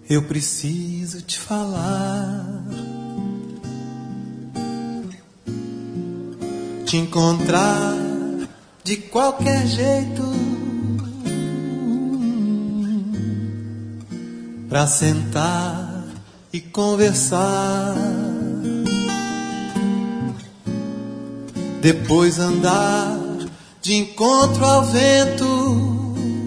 Eu preciso te falar, te encontrar de qualquer jeito, pra sentar e conversar, depois andar de encontro ao vento.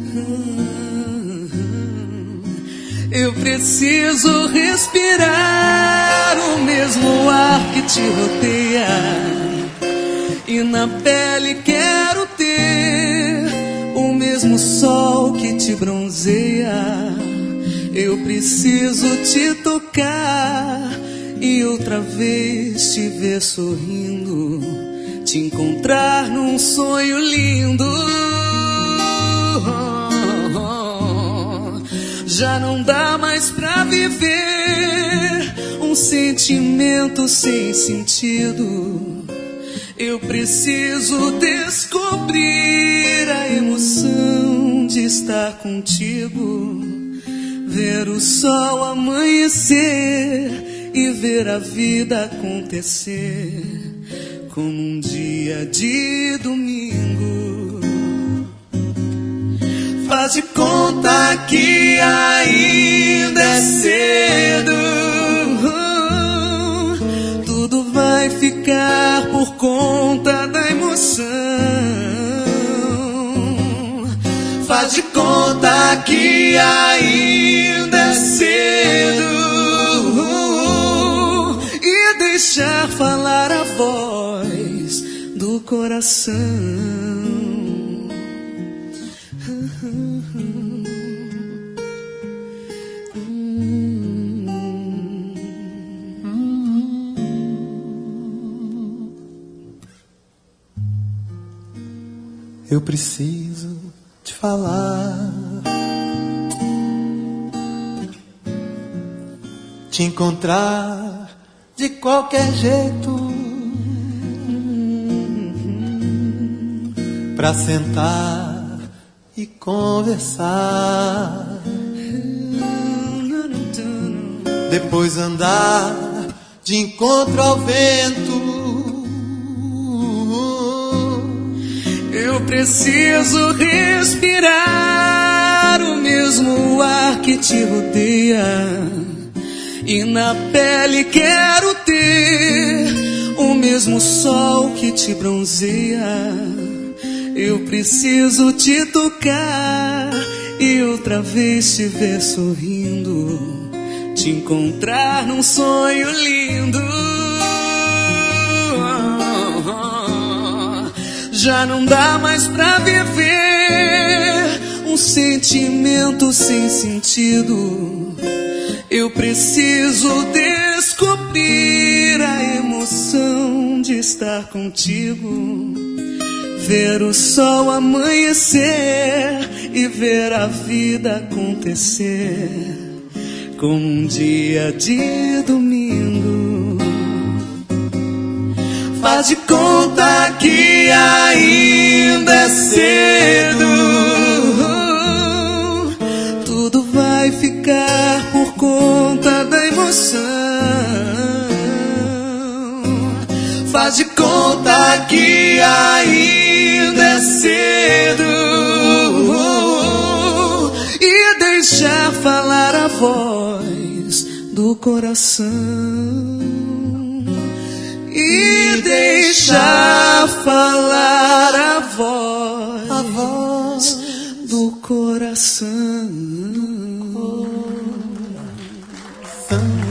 Eu preciso respirar o mesmo ar que te rodeia, e na pele quero ter o mesmo sol que te bronzeia. Eu preciso te tocar e outra vez te ver sorrindo, te encontrar num sonho lindo. Já não dá mais pra viver um sentimento sem sentido. Eu preciso descobrir a emoção de estar contigo, ver o sol amanhecer e ver a vida acontecer como um dia de domingo. Faz de conta que ainda é cedo, tudo vai ficar por conta da emoção. Faz de conta que ainda é cedo e deixar falar a voz do coração. Eu preciso te falar, te encontrar de qualquer jeito, pra sentar e conversar, depois andar de encontro ao vento. Eu preciso respirar o mesmo ar que te rodeia, e na pele quero ter o mesmo sol que te bronzeia. Eu preciso te tocar e outra vez te ver sorrindo, te encontrar num sonho lindo. Já não dá mais pra viver um sentimento sem sentido. Eu preciso descobrir a emoção de estar contigo, ver o sol amanhecer e ver a vida acontecer como um dia de domingo. Faz de conta que ainda é cedo, tudo vai ficar por conta da emoção. Faz de conta que ainda é cedo e deixar falar a voz do coração. E deixar falar a voz do coração.